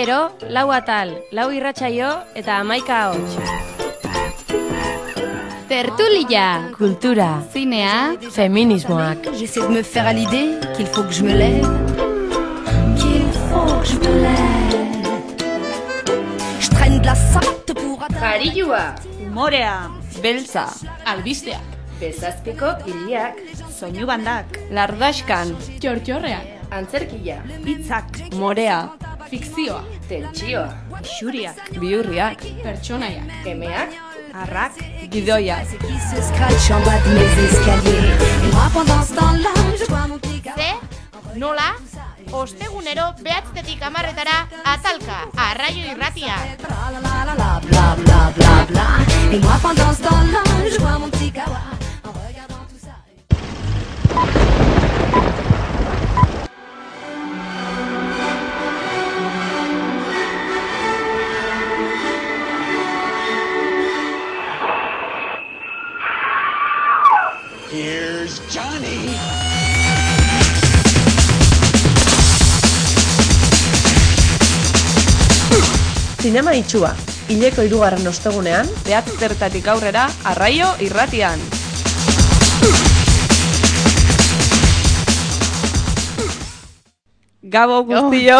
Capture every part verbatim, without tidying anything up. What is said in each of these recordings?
ero, lau atal, lau irratsaio eta hamaika ahots. Tertulia, kultura, zinea, feminismoak. J'essaie de me faire à l'idée qu'il faut que je me lève, qu'il faut que je me lève. Je traîne de la sorte pour atteindre. Jarioa, Humorea, beltza, albisteak, bezazpiko hiliak, soinu bandak, lardaskan, txortxorrean, antzerkia, hitzak, morea, fikzioa, tentsioa, xuriak, bihurriak, pertsonaiak, emeak, arrak, gidoiak. Qui se scratch en bas de mes escaliers. Et moi pendant ce temps-là, je bois mon petit café. Ze, nola, ostegunero behatztetik hamarretara atalka, arraio irratia. La la la la bla bla bla bla. Et moi pendant ce temps-là, je bois mon petit kawa. En regardant tout ça. Here's Johnny. Zinema itxua, hileko hirugarren ostegunean, Behatztertatik aurrera, arraio irratian. Gabo guztio.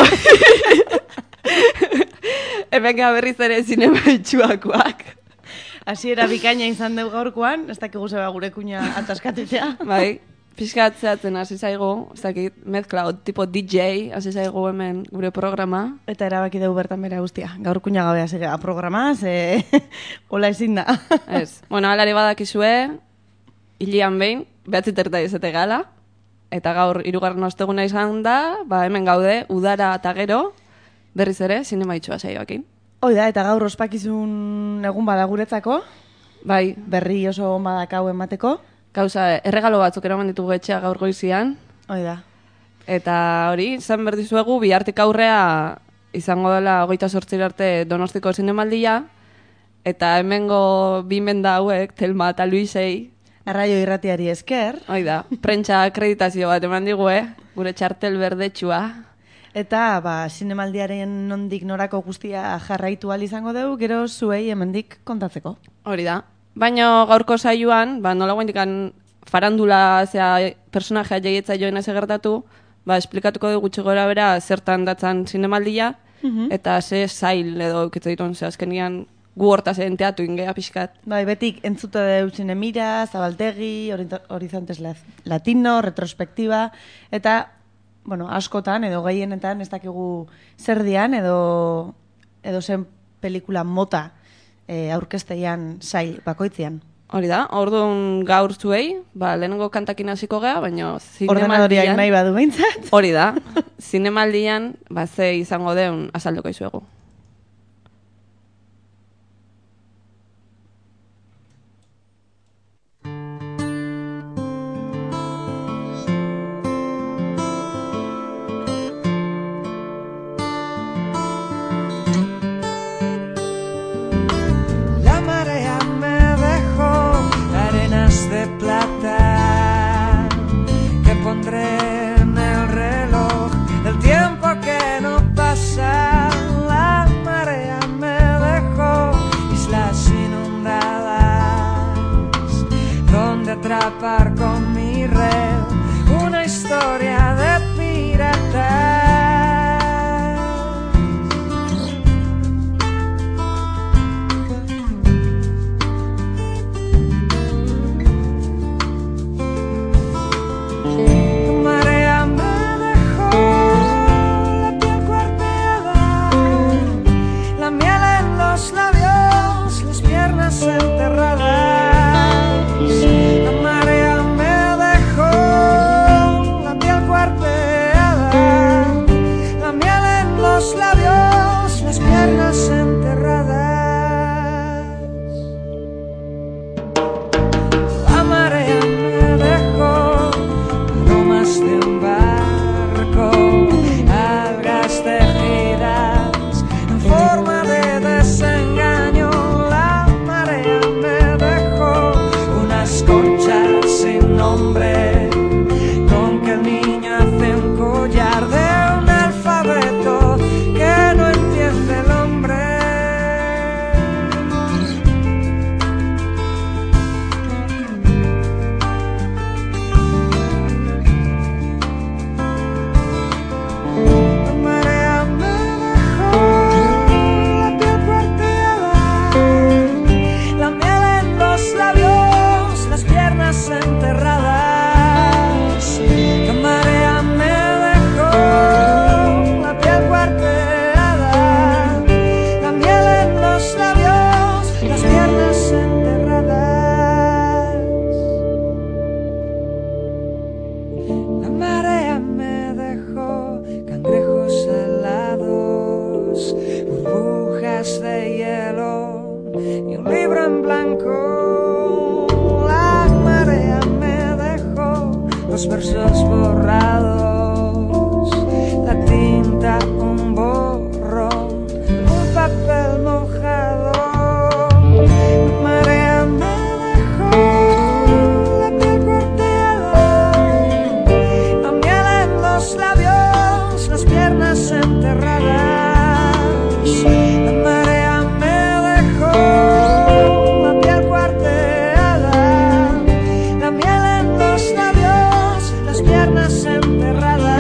Hemen berriz ere zinema itxuakoak. hasiera bikaina izan dugu gaurkoan, ez dakigu zeba gure kuña ataskatetea. Bai, pixkat zehatzen hasi zaigu, ez dakit, mezkla, tipo D J, hasi zaigu hemen gure programa. Eta erabaki dugu bertan bera guztia. Gaur kuña gabea segea programa, ze hola ezin da. Ez, bueno, alare badakizue, hilian behin, behatziterta izate gala, eta gaur hirugarren osteguna izan da, ba hemen gaude, udara eta gero, berriz ere, zinema itxua saioakin. Hoi da, eta gaur ospakizun egun bada guretzako, Bai, berri oso on badakau emateko. gauza, erregalo batzuk eraman ditugu etxea gaur goizian, Hoi da. eta hori, izan berdizuegu, bihartik aurrea izango dela hogeita zortzira arte Donostiko zinemaldia, eta hemengo bi menda hauek, Telma eta Luisei, Arraio irratiari esker. hoi da, prentsa akreditazio bat eman digue, gure txartel berdetsua. Eta, ba, zinemaldiaren nondik norako guztia jarraitu ahal izango dugu, gero zuei hemendik kontatzeko. Hori da. Baina gaurko saioan, ba, nola guaindikan farandula zea personajea jaietza joen ez gertatu, ba, esplikatuko dugu gutxi gora bera zertan datzan zinemaldia, eta ze zail edo eukitza dituen, ze azkenian gu hortaz enteatu ingea pixkat. Bai, betik entzute dugu Zinemira, Zabaltegi, Horizon- Horizontes Latino, retrospektiba, eta bueno, askotan edo gehienetan ez dakigu zer dian edo edo zen pelikula mota e, aurkezteian sail bakoitzean. Hori da, orduan gaur zuei, ba, lehenengo kantakin hasiko gea, baina Ordenadoriak nahi badu behintzat. hori da, zinemaldian, ba, ze izango deun azalduko izuegu. La marea me dejó arenas de plata que pondré en el reloj el tiempo que no pasa. La marea me dejó islas inundadas donde atrapar con mi red una historia de piratas. Marea me dejó la piel cuarteada, la miel en los labios, las piernas enterradas. La marea me dejó, la marea me dejó los versos borrados, la tinta un borrón, un papel mojado. La marea me dejó la piel cuarteada, la miel en los labios, las piernas enterradas. La marea me dejó la piel cuarteada, la miel en los labios, las piernas enterradas.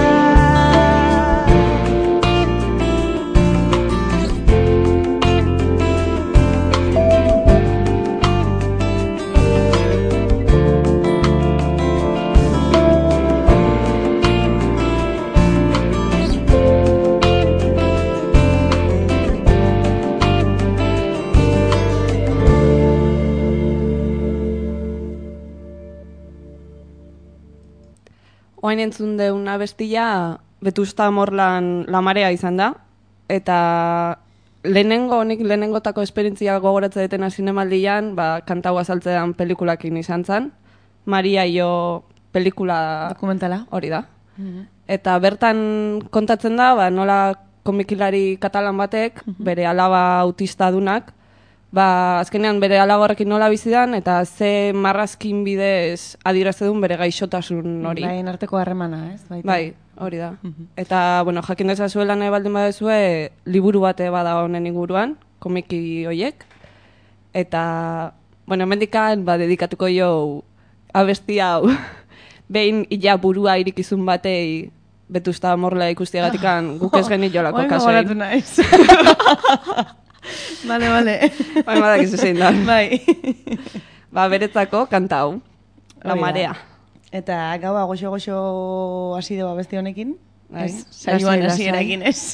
Oain entzun deun abestia Vetusta Morlan La Marea izan da, eta lehenengo, honik lehenengotako esperientzia gogoratze detena zinemaldian, ba, kantau azaltzean pelikulakin izan zen, Maria Jo pelikula Dokumentala. hori da. Eta bertan kontatzen da, ba, nola komikilari katalan batek, bere alaba autista dunak, ba, azkenean bere alaba horrekin nola bizidan, eta ze marrazkin bidez adierazten bere gaixotasun hori. Baien arteko harremana, ez? Baita. Bai, hori da. Eta, bueno, jakin dezazuela nahi baldin badezue, liburu bate bada honen inguruan, komiki hoiek. Eta, bueno, mendikan, ba, dedikatuko jo abesti hau, behin illa burua irikizun batei Vetusta Morla ikustiagatikan guk ez genitolako kasoin. Oin gogoratu naiz. Bale, bale. Bai, badakizu zein da. Bai. Ba, beretzako kantau, La Hori da. Marea. Eta gaua goxo-goxo hasi dugu abesti honekin. Bai, Ez, saioan lasai, hasierakin ez.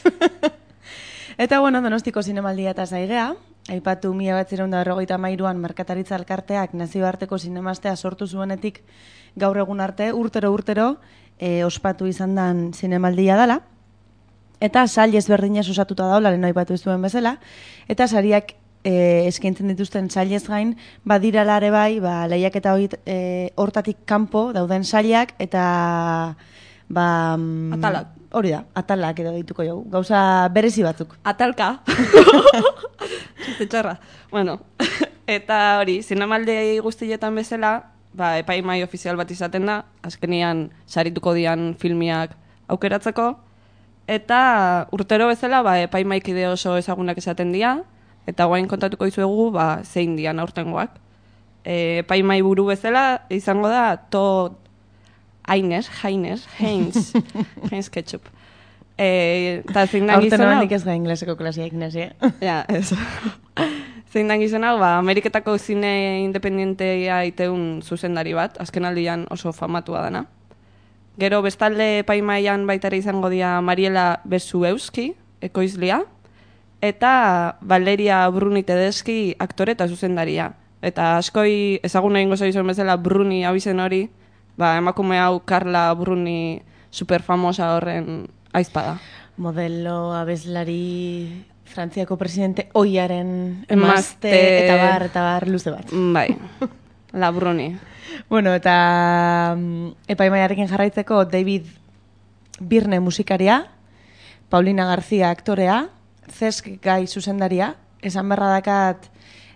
Eta bueno, Donostiko zinemaldia eta zaigea, aipatu mila batzireun da berrogeita hamairuan Merkataritza Elkarteak nazioarteko zinemastea sortu zuenetik gaur egun arte, urtero urtero, e, ospatu izan dan zinemaldia dela. Eta sail ezberdinez osatuta daula, lehen aipatu ez duen bezala, eta sariak e, eskaintzen dituzten sailez gain, badirala ere bai, ba, lehiaketa hori e, hortatik kanpo dauden sailak, eta ba, mm, Atalak. Hori da, atalak edo dituko jau, gauza berezi batzuk. Atalka. Txiste txarra. Bueno, eta hori, zinemaldi guztietan bezala, ba, epaimai ofizial bat izaten da, azkenian sarituko dian filmiak aukeratzeko, eta urtero bezala, ba, epaimaikide oso ezagunak esaten dira, eta guain kontatuko dizuegu, ba, zein dian aurtengoak. E, epaimai buru bezala, izango da, to Haines, Haines, Heinz, Heinz Ketchup. E, eta zein dan Aurten gizona... nik ez ga ingleseko klasia Ignasia. Ja, ez. Zein dan gizona, ba, Ameriketako zine independentea iteun zuzendari bat, azken aldian oso famatua dana. Gero bestalde epaimaian baitare izango dira Mariela Besueuski, ekoizlia, eta Valeria Bruni Tedeschi, aktore eta zuzendaria. Eta askoi ezaguna egingo zaizuen bezala Bruni abizen hori, ba, emakume hau Carla Bruni superfamosa horren aizpada. Modelo, abeslari, Frantziako presidente oiaren Emazte. emazte, eta bar, eta bar, luze bat. Bai, la Bruni. Bueno, eta mm, epaimaiarekin jarraitzeko David Birne musikaria, Paulina García aktorea, Zesk Gai zuzendaria, esan berra dakat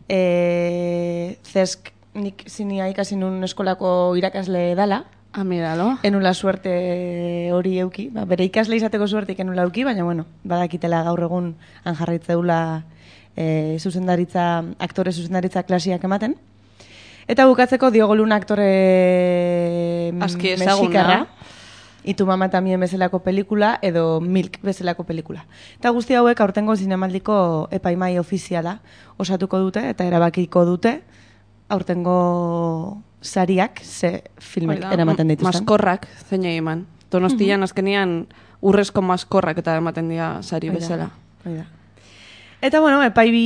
e, Zesk nik zinia ikasi nun eskolako irakasle dala, Amidalo. enula suerte hori euki, ba, bere ikasle izateko suertik enula euki, baina bueno, badakitela gaur egun han jarraitzeula e, zuzendaritza, aktore zuzendaritza klasiak ematen. Eta bukatzeko Diogo Luna aktore Aski ezaguna. mexikarra, Itu mama tamien bezalako pelikula edo Milk bezalako pelikula. Eta guzti hauek aurtengo zinemaldiko epaimai ofiziala osatuko dute eta erabakiko dute aurtengo sariak ze filmek eramaten dituzten. Maskorrak zein eman. Donostian azkenian urrezko maskorrak eta ematen dira sari Hoi da, bezala. hoi da. Eta, bueno,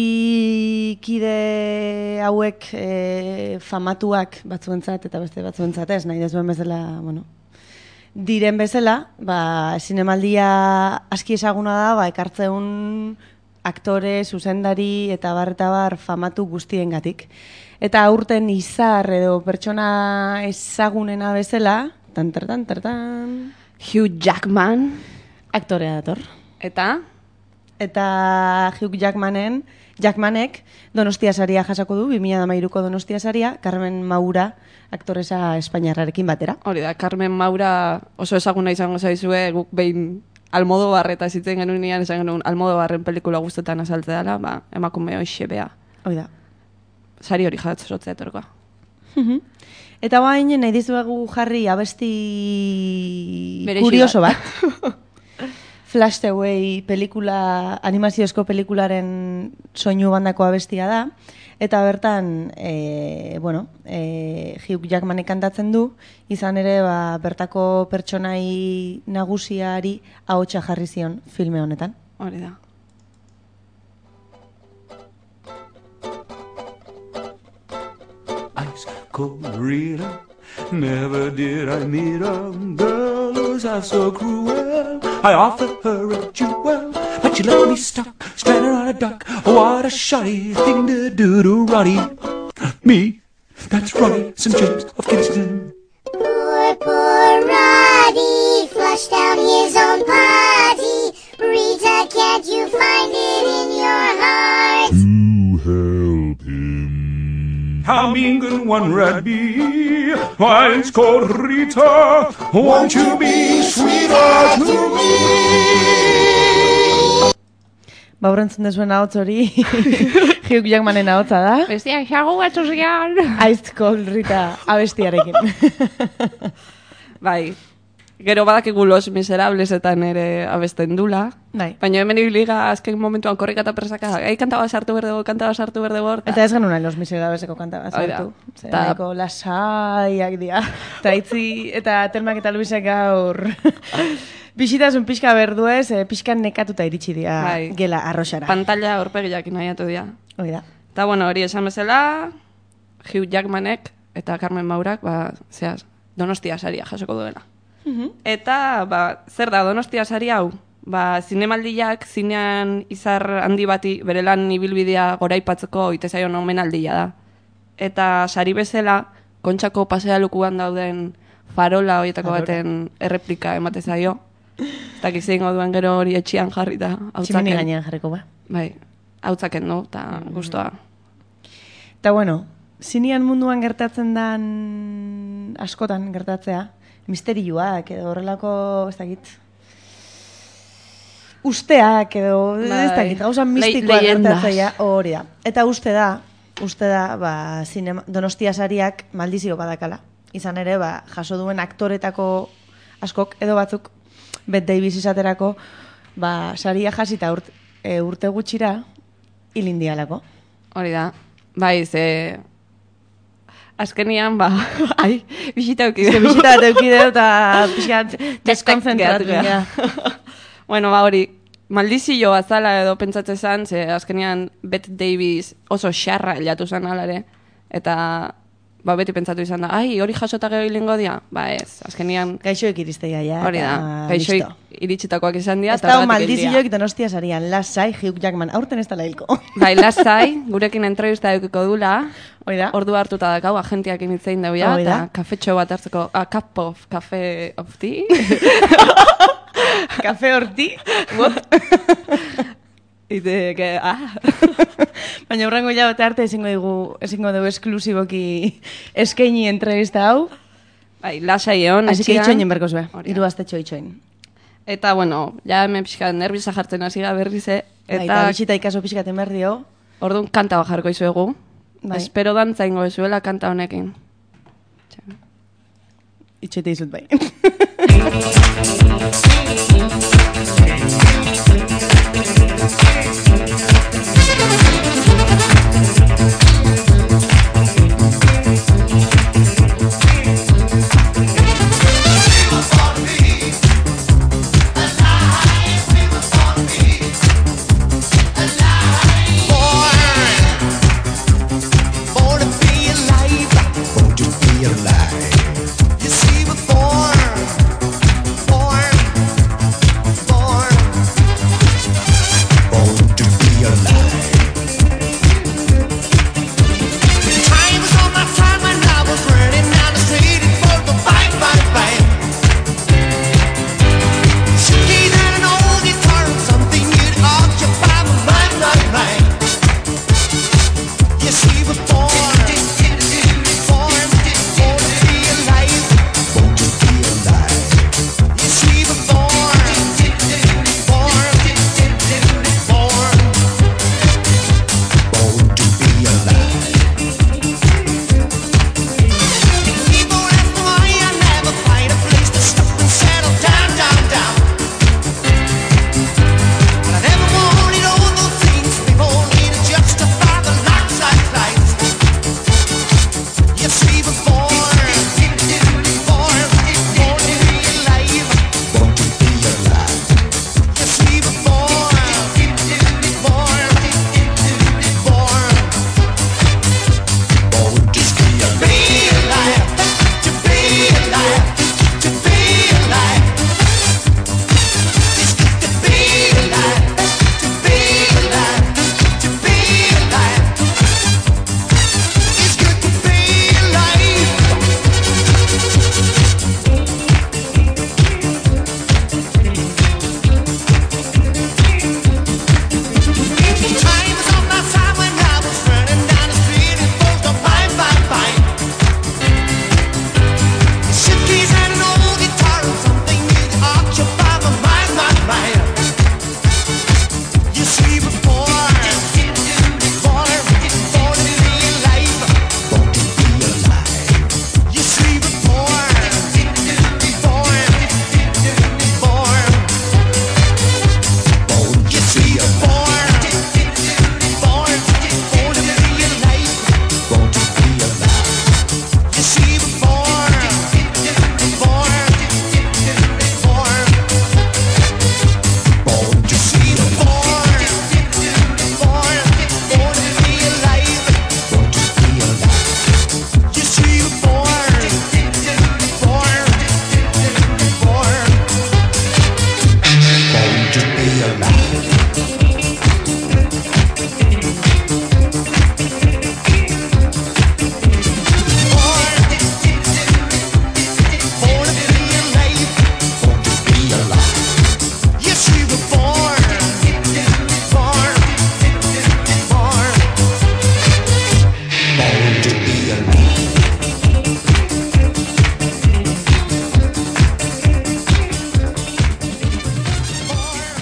epaibikide hauek e, famatuak batzuentzat eta beste batzuentzat ez, nahi dezuen bezala, bueno, diren bezala, ba, zinemaldia aski ezaguna da, ba, ekartzeun aktore, zuzendari eta bar eta bar famatu guztiengatik. Eta aurten izar edo pertsona ezagunena bezala, tan, tan, tan, tan, tan, Hugh Jackman. aktorea dator. Eta? Eta Hugh Jackmanen, Jackmanek Donostia saria jasako du, bi mila hamairuko Donostia saria, Carmen Maura aktoresa espainiarrarekin batera. Hori da, Carmen Maura oso ezaguna izango zaizue, guk behin Almodovar eta zitzen genunean esan genuen Almodovarren pelikula guztetan azaltzea dela, ba, emakume hoxe bea. Hoi da. Sari hori jatzotzea etorkoa. Eta bain, nahi dizuegu jarri abesti Berezi kurioso bat. bat. Flash Away pelikula, animaziozko pelikularen soinu bandako abestia da. Eta bertan, e, bueno, e, Hugh Jackmanek kantatzen du, izan ere, ba, bertako pertsonai nagusiari ahotsa jarri zion filme honetan. Hori da. Ice cold Rita, never did I meet a girl who's half so cruel. I offered her a jewel, but she left me stuck, stranded on a dock. Oh, what a shoddy thing to do to Roddy. Me, that's Roddy Saint James of Kingston. Poor, poor Roddy, flushed out his own party. Rita, can't you find it in your heart to help him? How mean can one rat be? Why, it's called Rita. Won't you be sweeter to me? Baurentzun dezuen ahotz hori Hugh Jackmanen ahotza da. Bestiak xago batzu zian. Ice Cold Rita abestiarekin. Bai, gero badakigu Los Miserablesetan ere abesten dula. Bai. Baina hemen ibiliga azken momentuan korrika eta presaka, gai kantaba sartu berdego, kantaba sartu berdego. Eta ez genuen Los Miserableseko kantaba sartu. Zerako lasaiak dira. Eta itzi, eta Telmak eta Luisek gaur bisitasun pixka berduez, eh, pixkan nekatuta iritsi dira Bai. gela arroxara. Pantalla horpegiak nahiatu dira. Hoi da. Eta bueno, hori esan bezala, Hugh Jackmanek eta Carmen Maurak, ba, zehaz, Donostia saria jasoko duela. Eta, ba, zer da Donostia sari hau? Ba, zinemaldiak, zinean izar handi bati bere lan ibilbidea goraipatzeko oite zaion omenaldia da. Eta sari bezala, Kontxako pasealukuan dauden farola horietako baten erreplika emate zaio. Eta gizengo duen gero hori etxian jarri da. Tximini gainean jarriko ba. Bai, hautzaken du, eta guztua. Eta bueno, zinean munduan gertatzen dan, askotan gertatzea, misterioak edo horrelako, ez dakit, usteak edo, ez dakit, gauza mistikoa gertatzea hori da. Eta uste da, uste da, ba, zinema, Donostia sariak maldizio badakala. Izan ere, ba, jaso duen aktoretako askok edo batzuk, Bette Davis izaterako, ba, saria jasita urte, e, urte gutxira hilindialako. Hori da. Bai, ze... Azkenian, ba, ai, bisita eukideu. Bisita bat eukideu eta pixkat deskonzentratu. Bueno, ba, hori, maldizio azala edo pentsatzen zen, ze azkenian Bette Davis oso xarra helatu zen alare, eta ba, beti pentsatu izan da, ai, hori jasota gero hilingo dia? Ba ez, azkenian... Gaixoek irizteia, ja. Hori da, gaixoek iritsitakoak izan dira. Ez da, maldizioek Donostia sarian, lasai, Hugh Jackman, aurten ez da hilko. Bai, lasai, gurekin entrevista eukiko dula, Oida. Ordu hartuta dakau, agentiak initzein dauia, eta kafetxo bat hartzeko, a cup of, cafe of tea. Kafe horti? Ite, que, ah. Baina urrengo jabete arte ezingo dugu, ezingo dugu esklusiboki eskaini entrevista hau. Bai, lasai egon. Así que itxoinen berko zue, iru aztetxo itxoin. Eta, bueno, ja hemen pixka nerviosa jartzen hasi ga berrize. Eta, bai, eta bisita ikaso pixkaten behar dio. Orduan kanta bajarko izuegu. Bai. Espero dantzaingo ezuela kanta honekin. Itxoite izut bai. Time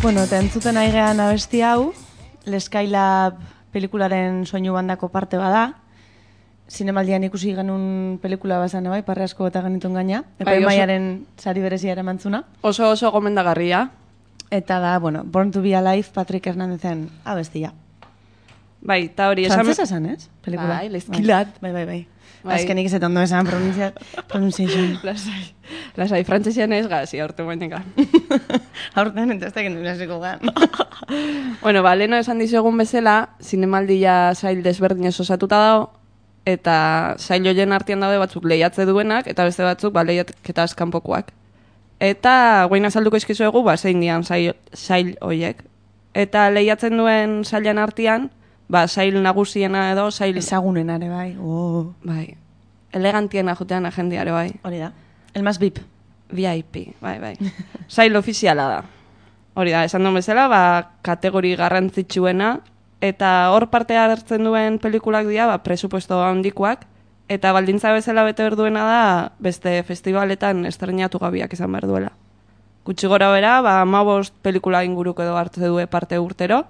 Bueno, eta entzuten aigean abesti hau, Leskailab pelikularen soinu bandako parte bada. Zinemaldian ikusi genuen pelikula bazan, bai, parre asko eta genitun gaina. Epai maiaren sari berezia ere mantzuna. Oso oso gomendagarria. Eta da, bueno, Born to be Alive, Patrick Hernandezen abestia. Bai, eta hori esan... Frantzesa esan, ez? Pelikula. Bai, Leskilat. Bai, bai, bai. Bai. Azkenik ez ondo esan pronunciation. Lasai. Lasai, frantzesian ez gazi, aurten guainika. Aurten, entazte gendu nasiko gan. Bueno, ba, leheno esan dizuegun bezala, zinemaldia sail desberdinez osatuta dago, eta sail hoien artean daude batzuk lehiatze duenak, eta beste batzuk, ba, lehiatketa askanpokoak. Eta, guain azalduko izkizuegu, ba, zein dian sail, sail hoiek. Eta lehiatzen duen sailan artean, ba, sail nagusiena edo, sail... Ezagunen are, bai. Oh. Bai. Elegantiena jutean agendiare, bai. Hori da. El más V I P. V I P, bai, bai. Sail ofiziala da. Hori da, esan duen bezala, ba, kategori garrantzitsuena, eta hor parte hartzen duen pelikulak dira, ba, presupuesto handikoak, eta baldintza bezala bete berduena da, beste festivaletan estrenatu gabiak izan behar duela. Gutxi gora bera, ba, hamabost pelikula inguruk edo hartu du parte urtero,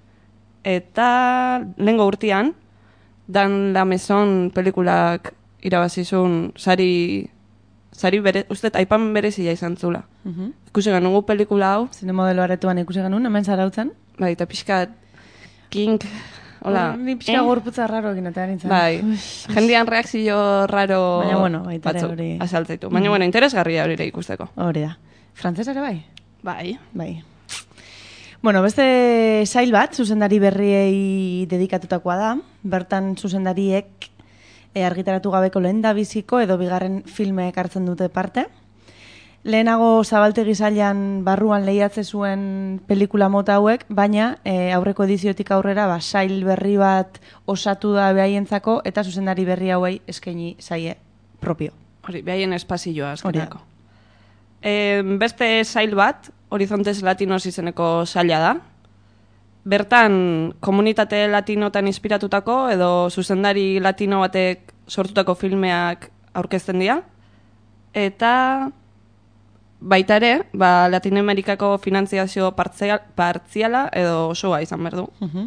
eta lehengo urtean, Dan La Maison pelikulak irabazizun sari, sari bere, uste, aipamen berezia izan zula. Uh -huh. Ikusi genugu pelikula hau. Zine modelo aretuan ikusi genuen, hemen zarautzen. Bai, eta pixka king, hola. Ni pixka eh? gorputza raro egin eta nintzen. Bai, jendian reakzio raro baina, bueno, baitare hori azaltzaitu. Baina, bueno, interesgarria hori ikusteko. Hori da. Frantzesare bai? Bai. Bai. Bueno, beste sail bat, zuzendari berriei dedikatutakoa da. Bertan zuzendariek e, argitaratu gabeko lehen da biziko edo bigarren filmeek hartzen dute parte. Lehenago zabaltegi sailan barruan lehiatze zuen pelikula mota hauek, baina e, aurreko ediziotik aurrera ba, sail berri bat osatu da behaientzako eta zuzendari berri hauei eskaini zaie propio. Hori, behaien espazioa azkenako. E, beste sail bat, Horizontes Latinos izeneko saila da. Bertan, komunitate latinotan inspiratutako edo zuzendari latino batek sortutako filmeak aurkezten dira. Eta baita ere, ba, Latinoamerikako finantziazio partziala edo osoa izan behar du. Uh-huh.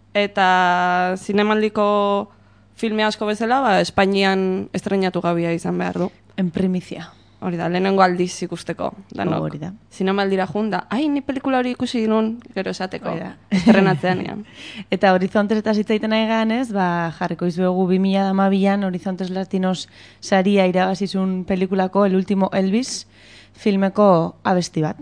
Eta zinemaldiko filme asko bezala, ba, Espainian estrenatu gabia izan behar du. En primizia. Hori da, lehenengo aldiz ikusteko. Danok. Hori da. Zinemaldira junda, ai, ni pelikula hori ikusi nun, gero esateko. Estrenatzean ean. Eta Horizontes eta zitzaiten aigan ez, ba, jarriko izuegu bi mila hamabian Horizontes Latinos saria irabazizun pelikulako El Último Elvis filmeko abesti bat.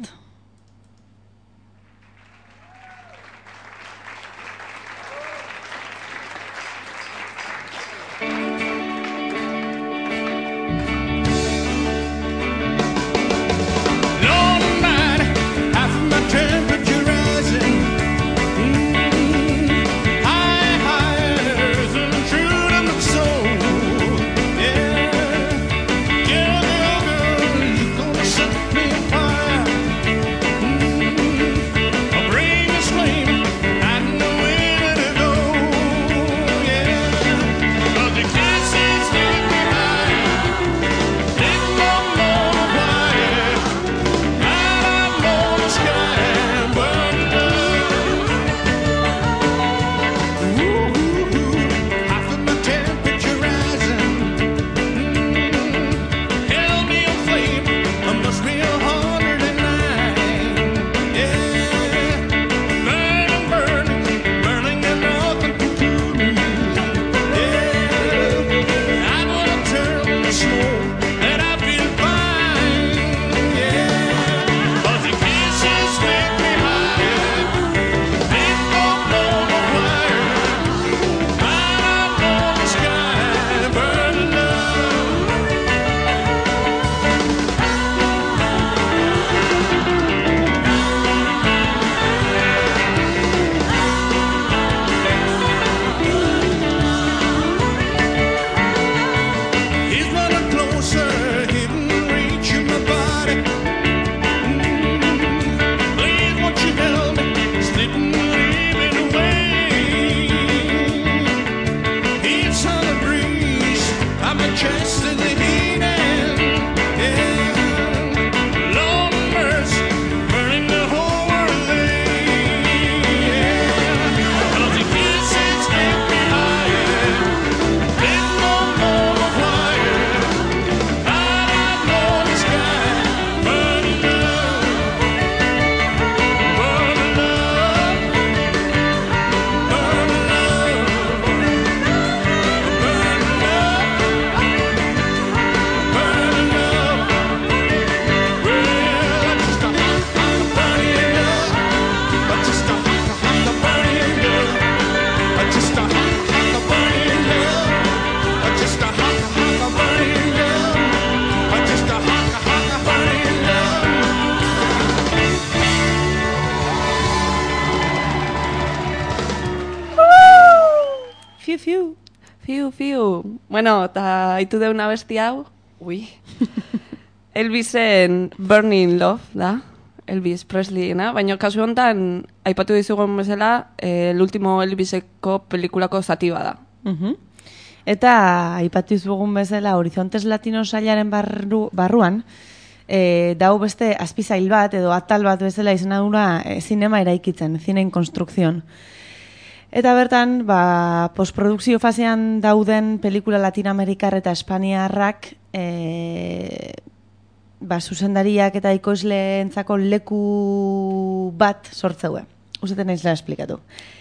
Yeah, girl, you're gonna set me afire. fiu. Bueno, eta haitu deuna besti hau, ui, Elvisen Burning Love, da, Elvis Presleyena, baina kasu honetan, aipatu dizugun bezala, eh, el último Elviseko pelikulako zati bada. Uh-huh. Eta aipatu dizugun bezala, Horizontes Latinos sailaren barru, barruan, E, dau beste azpizail bat edo atal bat bezala izena dura e, zinema eraikitzen, zinein konstrukzion. Eta bertan, ba, postprodukzio fasean dauden pelikula latinoamerikar eta espaniarrak e, ba, zuzendariak eta ikoizleentzako leku bat sortzeue. Uzeten naizela esplikatu.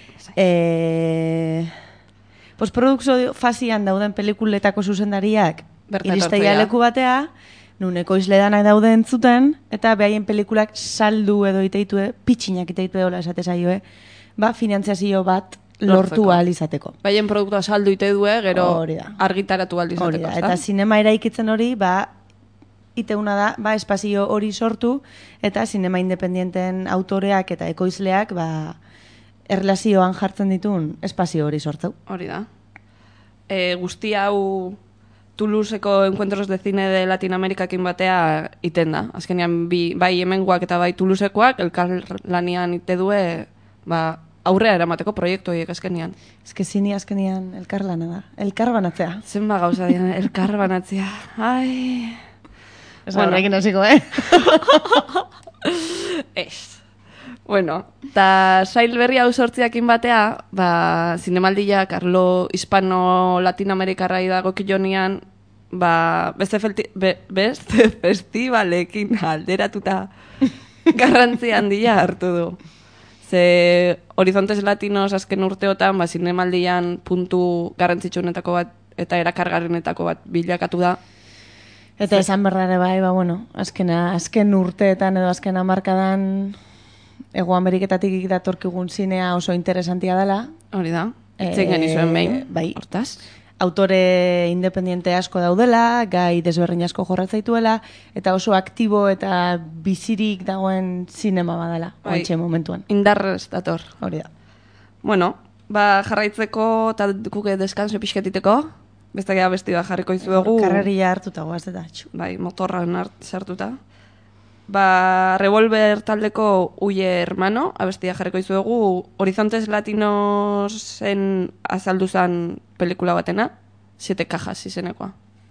E, postprodukzio fasean dauden pelikuletako zuzendariak iristeia leku batea, nun ekoizle danak daude entzuten, eta behaien pelikulak saldu edo iteitue, pitxinak iteitue hola esate zaioe, ba, finantziazio bat lortu ahal izateko. Behaien produktua saldu ite due, gero argitaratu ahal izateko. Eta zinema eraikitzen hori, ba, iteuna da, ba, espazio hori sortu, eta zinema independienten autoreak eta ekoizleak, ba, erlazioan jartzen ditun espazio hori sortzeu. Hori da. E, guzti hau Toulouseko encuentros de cine de Latinoamerikakin batea iten da. Azkenean bi, bai hemengoak eta bai Toulousekoak elkarlanian ite due, ba, aurrea eramateko proiektu horiek azkenean. Eske zini azkenean elkarlana da. Elkarbanatzea. Zenba gauza dian, elkarbanatzea. Ai. Ez bueno. Horrekin hasiko, eh? Ez. Bueno, eta sail berri hau sortziakin batea, ba, zinemaldiak arlo hispano-latinoamerikarrai dago kilonian, ba, beste, felti, be, beste festivalekin alderatuta garrantzi handia hartu du. Ze Horizontes Latinos azken urteotan, ba, zinemaldian puntu garrantzitsuenetako bat eta erakargarrenetako bat bilakatu da. Eta esan berrare bai, ba, bueno, azkena, azken urteetan edo azken hamarkadan Ego Ameriketatik datorkigun zinea oso interesantia dela. Hori da. Itzen genizuen behin. Bai. Hortaz. Autore independiente asko daudela, gai desberdin asko jorratzaituela, eta oso aktibo eta bizirik dagoen zinema badala, bai. Oantxe momentuan. Indarrez dator. Hori da. Bueno, ba jarraitzeko eta guke deskanso pixketiteko, beste geha besti da jarriko izuegu. Karreria hartuta goaz eta. Bai, motorran hart sartuta. Ba, Revolver taldeko Huye Hermano, abestia jarriko izuegu, Horizontes Latinosen azalduzan pelikula batena, Siete Cajas izenekoa.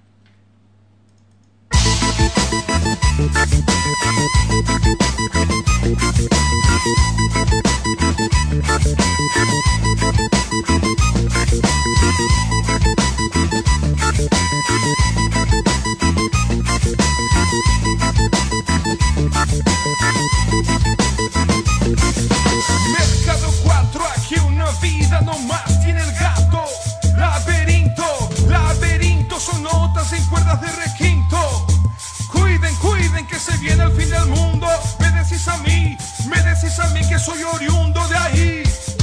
Mercado cuatro, aquí una vida no más tiene el gato. Laberinto, laberinto, son notas en cuerdas de requinto. Cuiden, cuiden que se viene el fin del mundo. Me decís a mí, me decís a mí que soy oriundo de ahí.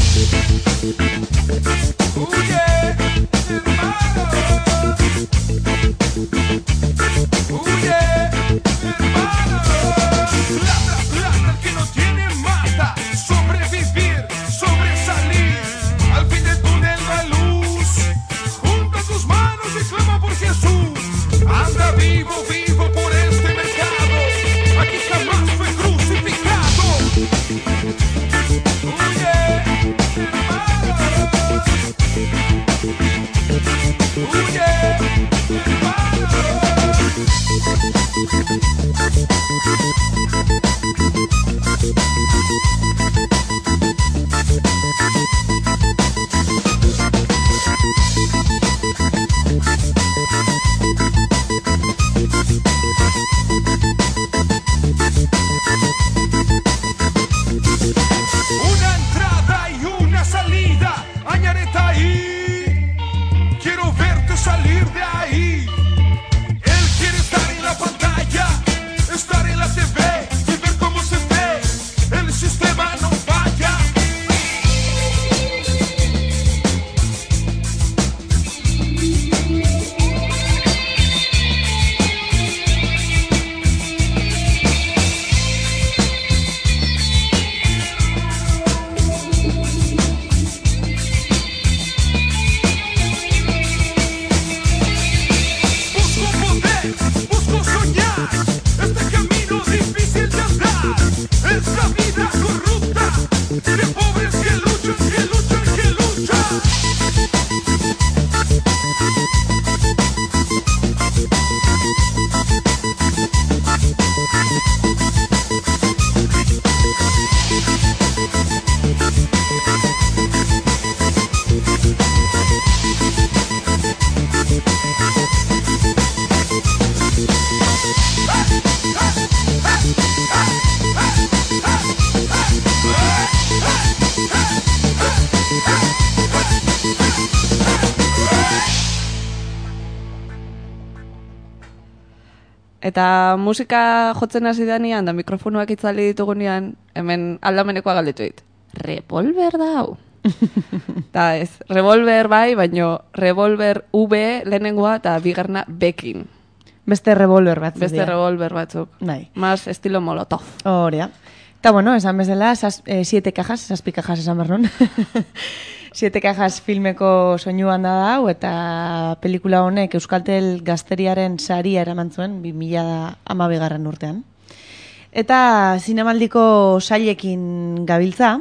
Huye, hermano. Huye, hermano. Plata, plata, el que no tiene mata. Sobrevivir, sobresalir. Al fin del túnel la luz. Junta tus manos y clama por Jesús. Anda vivo, vivo por este mercado. Aquí jamás fue crucificado. Huye, hermano. Huye, hermano. Eta musika jotzen hasi danean, da mikrofonoak itzali ditugunean, hemen aldamenekoa galdetu dit. Revolver da hau? Da ez, revolver bai, baino revolver V lehenengoa eta bigarna bekin. Beste revolver batzuk. Beste revolver batzuk. Bai. Más estilo molotov. Hori da. Eta bueno, esan bezala, sas, eh, siete cajas, zazpi cajas esan behar nun. Siete cajas filmeko soinuan da hau, eta pelikula honek Euskaltel gazteriaren saria eraman zuen, bi mila hamabigarren urtean. Eta zinemaldiko sailekin gabiltza,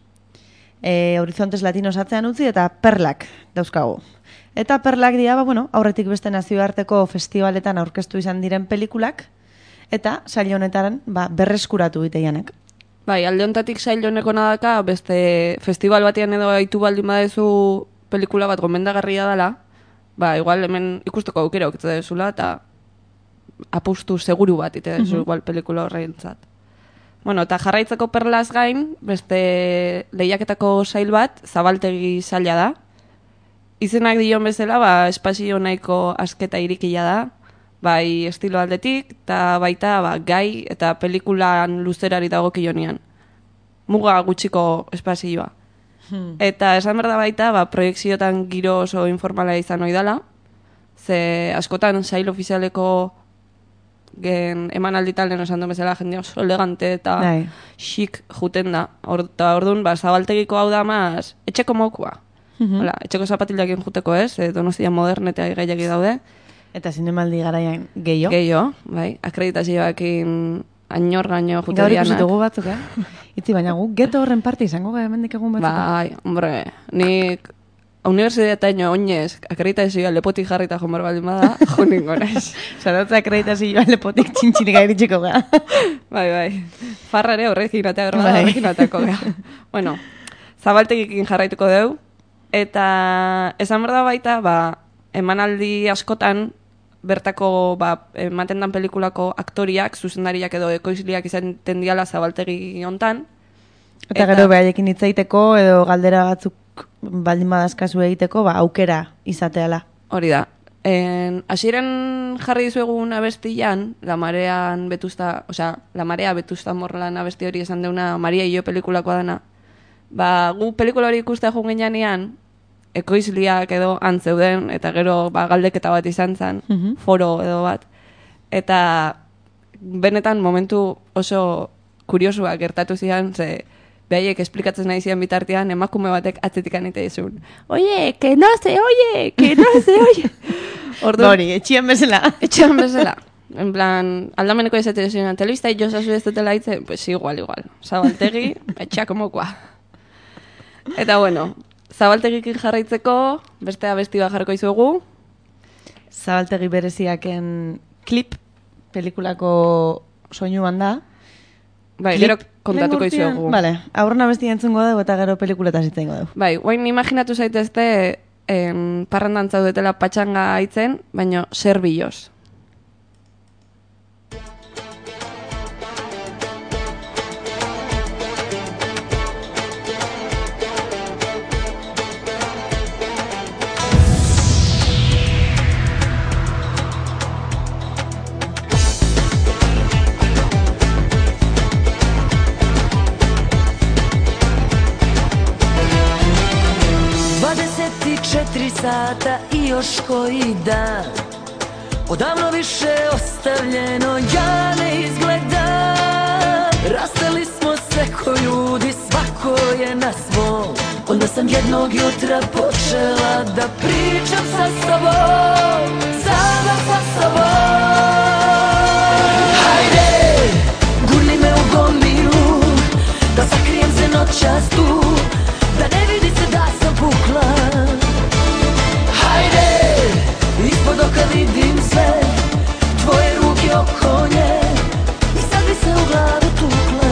e, Horizontes Latinos atzean utzi, eta perlak dauzkagu. Eta perlak dira, ba, bueno, aurretik beste nazioarteko festivaletan aurkeztu izan diren pelikulak, eta sail honetan ba, berreskuratu biteianek. Bai, alde honetatik sail honeko nadaka, beste festival batean edo haitu baldin badezu pelikula bat gomendagarria dela, ba, igual hemen ikusteko aukera okitza dezula, eta apustu seguru bat ite dezu, igual pelikula horreintzat. Bueno, eta jarraitzeko perlaz gain, beste lehiaketako sail bat, zabaltegi saila da. Izenak dion bezala, ba, espazio nahiko asketa irikila da, bai estilo aldetik, eta baita ba, gai eta pelikulan luzerari dagokionean. Muga gutxiko espazioa. Hmm. Eta esan behar da baita, ba, proiekziotan giro oso informala izan ohi dela, ze askotan sail ofizialeko gen eman alditalen esan duen bezala jende oso elegante eta chic juten da. Eta orduan, ba, zabaltegiko hau da maz, etxeko mokua. Mm-hmm. Hola, etxeko zapatilakin juteko ez, e, Donostia modernetea gaiaki daude. Eta zinemaldi garaian gehiago. Gehiago, bai, akreditazioakin ainor gaino jute dianak. Gaur ikusitugu batzuk, eh? Itzi baina gu, geto horren parte izango gara hemendik egun batzuk. Bai, hombre, nik unibertsitateaino oinez akreditazioa lepotik jarrita jomar baldin bada, jo ningo naiz. Zaratza akreditazioa lepotik txintxinik airitxiko gara. Bai, bai, farra ere horrekin atea berba da, horrekin ateako gara. Bueno, zabaltegikin jarraituko deu, eta esan berda baita, ba, emanaldi askotan, bertako ba, ematen dan pelikulako aktoriak, zuzendariak edo ekoizliak izan tendiala zabaltegi hontan. Eta, eta gero behaiekin hitzaiteko edo galdera batzuk baldin badazkazu egiteko, ba, aukera izateala. Hori da. En, hasieran jarri dizuegun abestian, la marean betusta, osea, la marea betusta morlan abesti hori esan deuna Maria y yo pelikulakoa dana. Ba, gu pelikula hori ikustea jungen janean, ekoizliak edo antzeuden, eta gero ba, galdeketa bat izan zen, mm-hmm. foro edo bat. Eta benetan momentu oso kuriosuak gertatu zian, ze behaiek esplikatzen nahi zian bitartean, emakume batek atzetik anite dizun. Oye, que no se oye, que no se oye. Ordu, Hori, etxian bezala. Etxian bezala. En plan, aldameneko izate dizun, telebista jo zazu ez dutela hitze, pues igual, igual. Zabaltegi, etxeako mokoa. Eta bueno, zabaltegikin jarraitzeko, beste abesti bat jarriko izugu. Zabaltegi bereziaken klip, pelikulako soinuan da. Bai, gero kontatuko izugu. Vale, aurrena abesti entzungo dugu eta gero pelikuletaz itzengo dugu. Bai, guain imaginatu zaitezte en, parrandan zaudetela patxanga haitzen, baino serbilloz. Četiri sata i još koji dan, odavno više ostavljeno ja ne izgledam. Rastali smo se ko ljudi, svako je na svom. Onda sam jednog jutra počela da pričam sa sobom, sama sa sobom. Hajde, gurni me u gomilu, da sakrijem se noćas tu, da ne vidi se da sam pukla. Hajde, ispod oka vidim sve, tvoje ruke oko nje, i sad bi se u glavu tukla.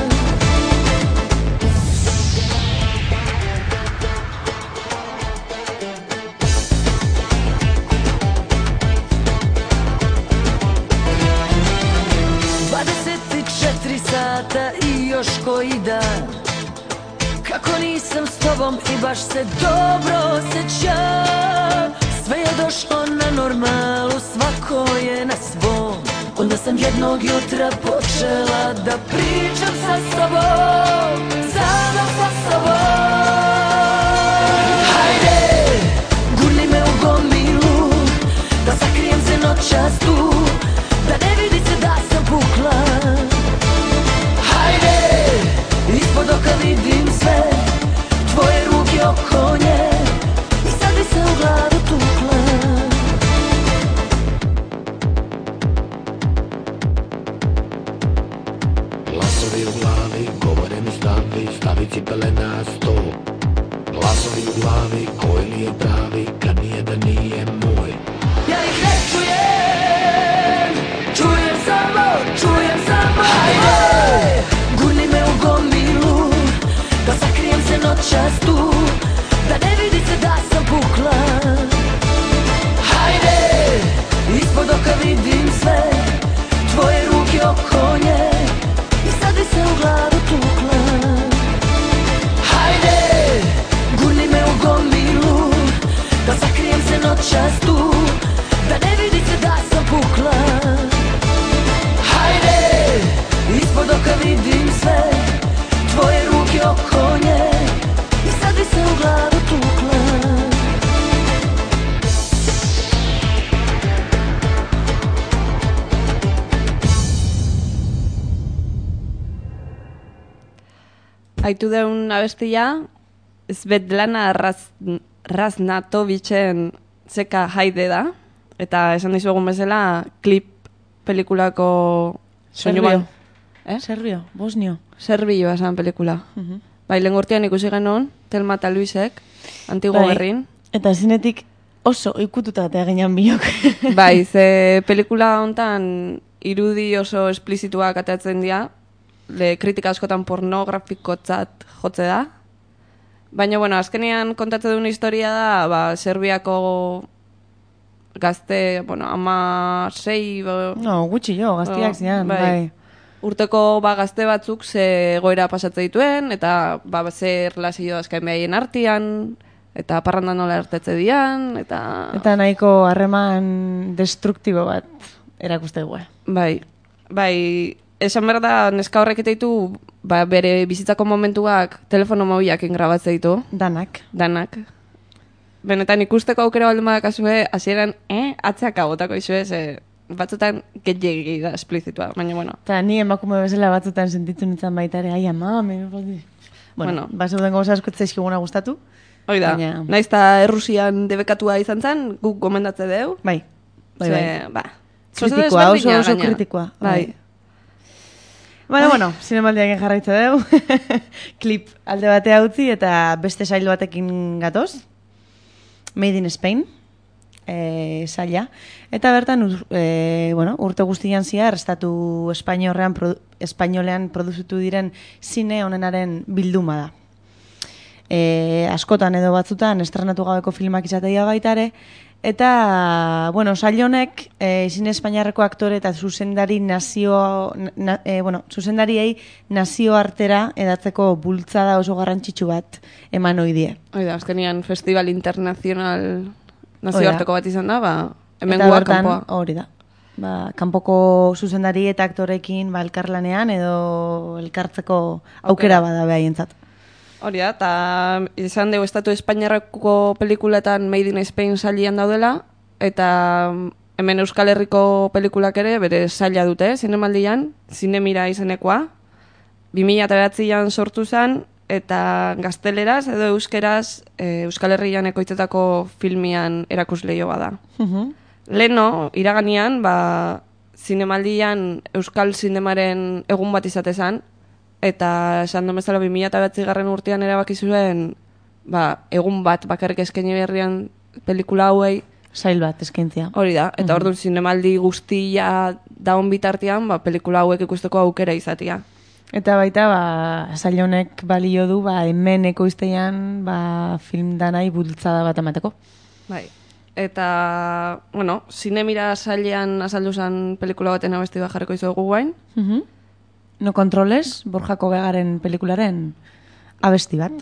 Dvadeset četiri sata i još koji dan, kako nisam s tobom i baš se dobro osjećam. Sve je došlo na normalu, svako je na svom. Onda sam jednog jutra počela da pričam sa sobom, sama sa sobom. Hajde, gurni me u gomilu, da sakrijem se noćas tu, da ne vidi se da sam pukla. Hajde, ispod oka vidim sve, tvoje ruke oko nje, i sad bi se u glavu tukla. Glasovi u glavi, govore mi stavi, stavi cipele na sto. Glasovi u glavi, koji nije pravi, kad nije da nije moj. Ja ih ne čujem, čujem samo, čujem samo. Hajde, gurni me u gomilu, da sakrijem se noćas tu, da ne vidi se da sam pukla. Hajde, ispod oka vidim sve, tvoje ruke oko nje, i sad bi se u glavu tukla. Hajde, gurni me u gomilu, da sakrijem se noćas tu, da ne vidi se da sam pukla. Hajde, ispod oka vidim sve, tvoje ruke oko nje, i sad bi se u glavu tukla. Aitu deun abestia, Svetlana Raz, Raznatovicen zeka Haide da, eta esan dizuegun bezala, klip pelikulako soinu Serbio. bat. Eh? Serbio, Bosnio. Serbioa esan pelikula. Mhm. Bai, lehen gortian ikusi genuen, Telma eta Luisek, Antigo Bai. Berrin. Eta zinetik oso ikututa eta ginean biok. Bai, ze pelikula hontan irudi oso esplizituak atatzen dira, le kritika askotan pornografikotzat jotze da. Baina, bueno, azkenean kontatzen duen historia da, ba, Serbiako gazte, bueno, ama sei... Bo, No, gutxi jo, gaztiak zian, bai. Urteko ba, gazte batzuk ze goera pasatze dituen, eta ba, ze relazio azkain behaien artian, eta parrandan nola ertetze dian, eta... Eta nahiko harreman destruktibo bat erakuste gue. Bai, bai, esan behar da, neska horrek eta ditu, ba, bere bizitzako momentuak telefono mobilakin grabatze ditu. Danak. Danak. Benetan ikusteko aukera baldin badakazue, hasieran, eh, atzeak agotako izue, ze batzutan gehiagi da esplizitua, baina, bueno. Eta ni emakume bezala batzutan sentitu nintzen baita ere, ai ama, me... Bueno, Bueno. ba, zeuden gauza asko zaizkiguna gustatu. Hoi da, Baina- naiz eta Errusian debekatua izan zen, guk gomendatze deu. Bai, bai, Ze, bai. ba, Kritikoa, oso desberdina, oso gainera. kritikoa. Bai. Bueno, bueno, zinemaldiak jarraitze dugu. Klip alde batea utzi eta beste sail batekin gatoz. Made in Spain, e, saila. Eta bertan, ur- e, bueno, urte guztian zehar, estatu espainolean, produ, espainolean produzitu diren zine honenaren bilduma da. E, askotan edo batzutan estrenatu gabeko filmak izatea baita ere, eta, bueno, sail honek e, zine espainiarreko aktore eta zuzendari nazio, na, e, bueno, zuzendariei nazio artera edatzeko bultzada oso garrantzitsu bat eman ohi die. Hoi da, azkenian festival internazional nazioarteko bat izan da, ba, hemen Eta guak bertan, kanpoa. hori da. Ba, kanpoko zuzendari eta aktorekin ba, elkarlanean edo elkartzeko aukera bada behaientzat. Hori da, eta izan dugu estatu espainiarreko pelikuletan Made in Spain sailian daudela, eta hemen Euskal Herriko pelikulak ere bere saila dute, zinemaldian, zinemira izenekoa. bi mila bederatzian sortu zen, eta gazteleraz edo euskeraz e, Euskal Herrian ekoitzetako filmian erakusleio bada. Leno, iraganian, ba, zinemaldian Euskal Zinemaren egun bat izatezan, eta esan domezala bi mila bederatzigarren urtean erabaki zuen ba, egun bat bakarrik eskaini berrian pelikula hauei. Sail bat eskaintzia. Hori da, eta Mhm. orduan zinemaldi guztia daun bitartean ba, pelikula hauek ikusteko aukera izatea. Eta baita, ba, sail honek balio du, ba, hemen ekoiztean, ba, film danai bultzada bat emateko. Bai. Eta, bueno, zinemira sailean azaldu zen pelikula baten abesti bat jarriko izugu guain. Mhm. No kontroles, Borjako Begaren pelikularen abesti bat.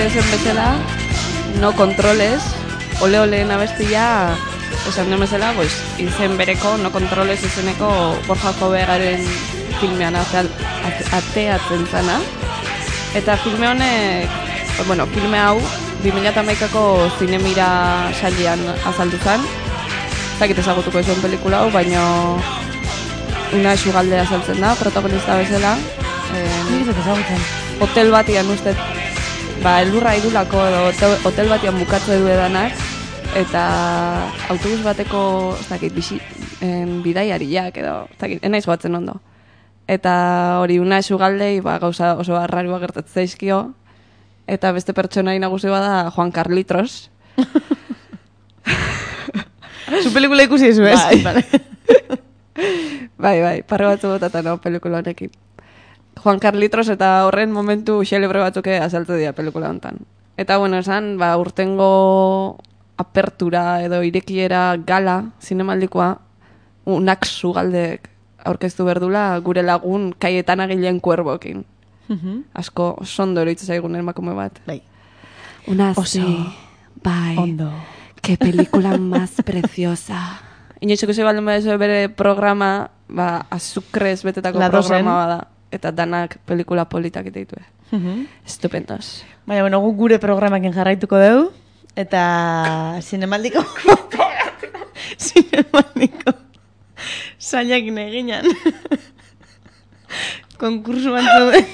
esan bezala, no controles, ole oleen abestia, esan den bezala, pues, izen bereko, no controles izeneko Borja Jobegaren filmean ateal, ateatzen zana. Eta filme honek, bueno, filme hau, bi mila hamaikako zinemira sailean azaldu zen. Zakit ezagutuko ezuen pelikula hau, baina una esugalde azaltzen da, protagonista bezala. Nik ez ezagutzen. Hotel batian uste, ba, elurra idulako edo hotel batian bukatze du edanak, eta autobus bateko, ez dakit, bisi, en, bidaiariak edo, ez dakit, enaiz goatzen ondo. Eta hori una esugaldei, ba, gauza oso arrarua gertatzen zaizkio, eta beste pertsonai nagusi bada Juan Carlitos. Zu pelikula ikusi ezu, ez? Bai, bai, bai, parre batzu botatan no, pelikula honekin. Juan Carlitos eta horren momentu xelebre batzuke azaltu dira pelikula honetan. Eta, bueno, esan, ba, urtengo apertura edo irekiera gala, zinemaldikoa, unak zugaldek aurkeztu berdula gure lagun Kaietan Agileen Kuerbokin. Mhm. Asko sondo eroitza zaigun emakume bat. Bai. Una Oso. sí, bai. Ondo. Qué película más preciosa. Inoiz ikusi baldin badazu bere programa, ba, azukrez betetako La dosen. programa bada. Eta danak pelikula politak eta ditue. Mhm. Estupendos. Baina, bueno, guk gure programakin jarraituko dugu, eta zinemaldiko... zinemaldiko... Zailakin eginan. Konkursu bantzuen.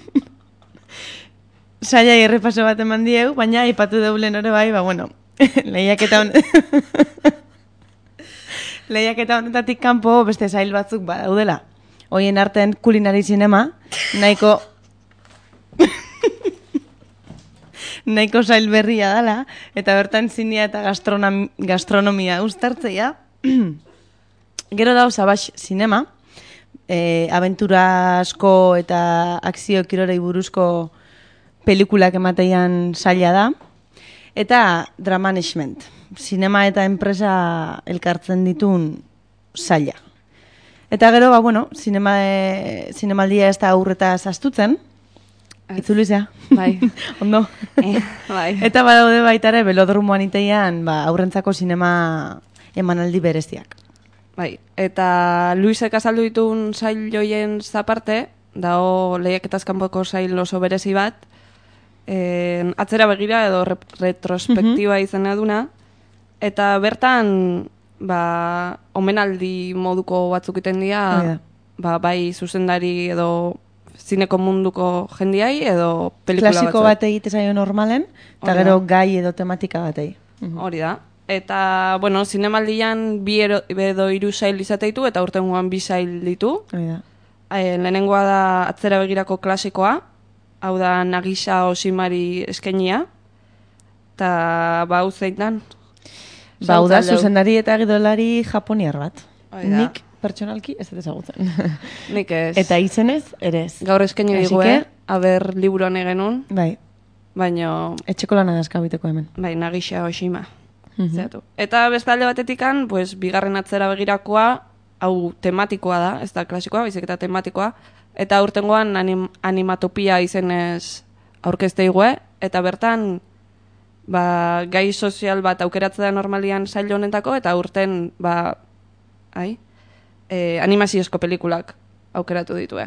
Zaila errepaso bat eman diegu, baina aipatu dugu lehen ere bai, ba, bueno, lehiaketa honet... lehiaketa honetatik kanpo beste zail batzuk badaudela. Hoien artean kulinari zinema, nahiko... nahiko zail berria dela, eta bertan zinia eta gastronom, gastronomia uztartzea. Gero dau Sabax Zinema, e, abentura asko eta akzio kirorei buruzko pelikulak emateian zaila da, eta Dramanagement, zinema eta enpresa elkartzen ditun zaila. Eta gero, ba, bueno, zinema, e, zinemaldia ez da aurreta zaztutzen, itzulizea. Bai. Ondo. Eh, bai. Eta badaude baita ere, belodromoan iteian, ba, aurrentzako zinema emanaldi bereziak. Bai, eta Luisek azaldu ditun sail joien zaparte, dago lehiaketaz kanpoko sail oso berezi bat, en, atzera begira edo re retrospektiba mm-hmm. izena duna, eta bertan, ba, omenaldi moduko batzuk iten dira, oh, ba, bai zuzendari edo zineko munduko jendiai edo pelikula batzuk. Klasiko bat egite zaio normalen, eta gero gai edo tematika bat egi. Hori da. Eta, bueno, zinemaldian bi ero, edo hiru sail izateitu, eta urtengoan bi sail ditu. Hori da. E, lehenengoa da atzera begirako klasikoa, hau da Nagisa Oshimari eskenia, eta ba, hau zeitan. Ba, hau da, zuzendari eta gidolari japoniar bat. Oida. Nik pertsonalki ez dut ezagutzen. Nik ez. Eta izenez, ere ez. Gaur eskeni digue, aber liburuan egenun. Bai. Baina... Etxeko lana dazkabiteko hemen. Bai, Nagisa Oshima. Mm-hmm. Eta bestalde batetikan, pues, bigarren atzera begirakoa, hau tematikoa da, ez da klasikoa, baizik eta tematikoa, eta aurtengoan anim, animatopia izenez aurkezte igue, eta bertan ba, gai sozial bat aukeratzea da normalian sail honetako, eta aurten ba, ai, e, animaziozko pelikulak aukeratu ditue.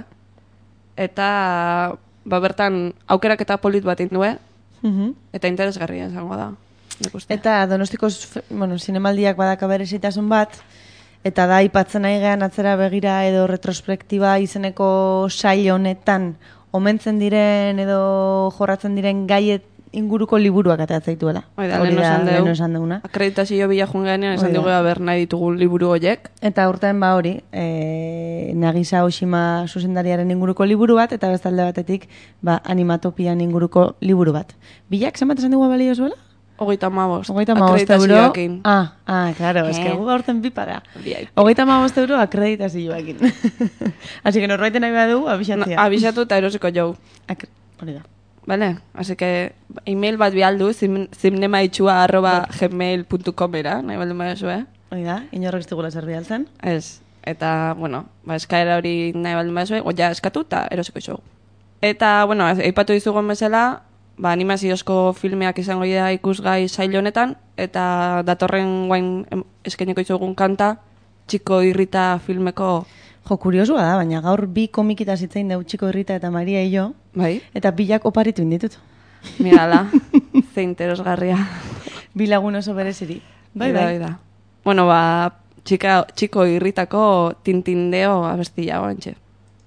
Eta ba, bertan aukerak eta polit bat indue, mm-hmm. eta interesgarria izango da. Eta Donostiko bueno, zinemaldiak badaka berezitasun bat, eta da aipatzen nahi gehan atzera begira edo retrospektiba izeneko sail honetan omentzen diren edo jorratzen diren gaiet inguruko liburuak atatzea Oida, lehen esan duguna. Akreditazio bila jungeanean esan dugu ber nahi ditugu liburu horiek. Eta urtean ba hori, e, Nagisa Oshima zuzendariaren inguruko liburu bat, eta bestalde batetik ba, animatopian inguruko liburu bat. Bilak zenbat esan dugu balio zuela? Hogeita hamabost. Hogeita hamabost euro. Ah, ah, claro, eh. es que gu gaurten bi para. Hogeita hamabost euro akreditazioakin. Así que norbaiten nahi badu, abixatzea. No, abixatu eta erosiko jau. Hori da. Vale, así que email bat bialdu, zimnemaitxua arroba gmail puntu comera, nahi baldin badazu, eh? Hori da, inorrek ez dugula zer bialtzen. Ez, eta, bueno, ba, eskaera hori nahi baldin badazu, goia eskatu eta erosiko jau. Eta, bueno, eipatu dizugun bezala, ba, animaziozko filmeak izango dira ikusgai sail honetan, eta datorren guain eskainiko izugun kanta, Txiko Irrita filmeko... Jo, kuriosua da, baina gaur bi komikita zitzein deu Txiko Irrita eta Maria Illo, bai? Eta bilak oparitu inditut. Mirala, ze interesgarria. Bi lagun oso bereziri. Bai, bai. bai. Da. Bueno, ba, txika, Txiko Irritako Tintindeo abestia guantxe.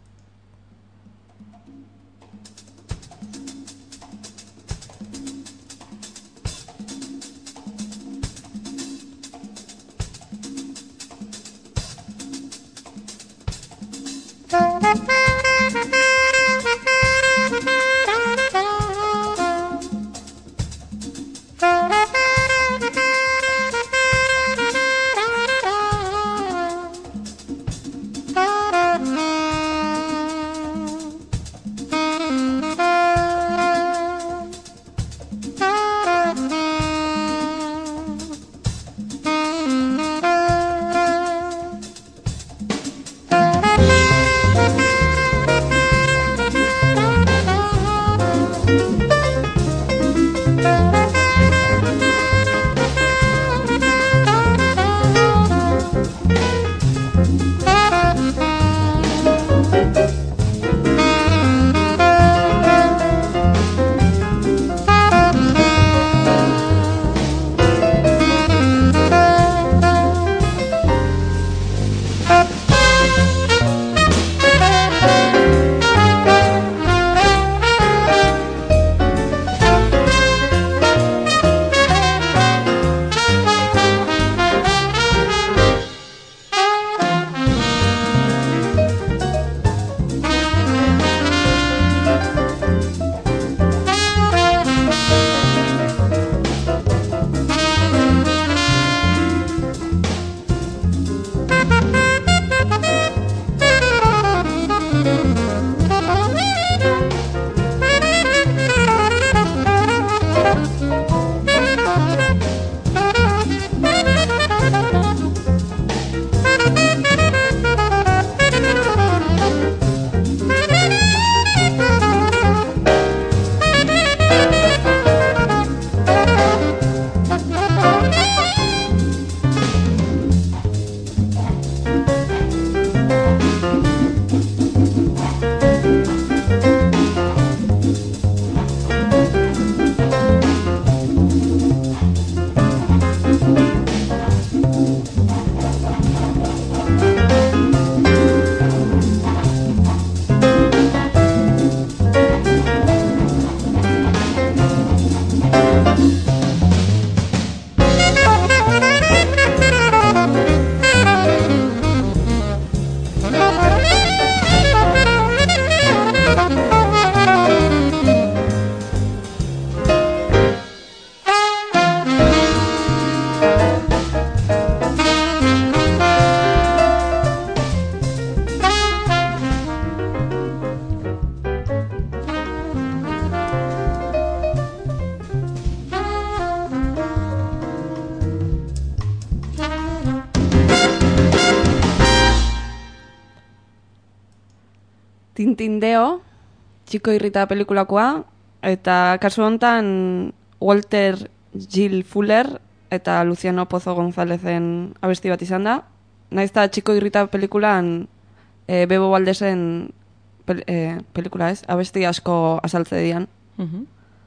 Tintindeo, Txiko Irrita pelikulakoa, eta kasu hontan Walter Gil Fuller eta Luciano Pozo Gonzalezen abesti bat izan da. Naiz eta Txiko Irrita pelikulan e, Bebo Valdesen pel, e, pelikula ez, abesti asko azaltze dian. Uh-huh.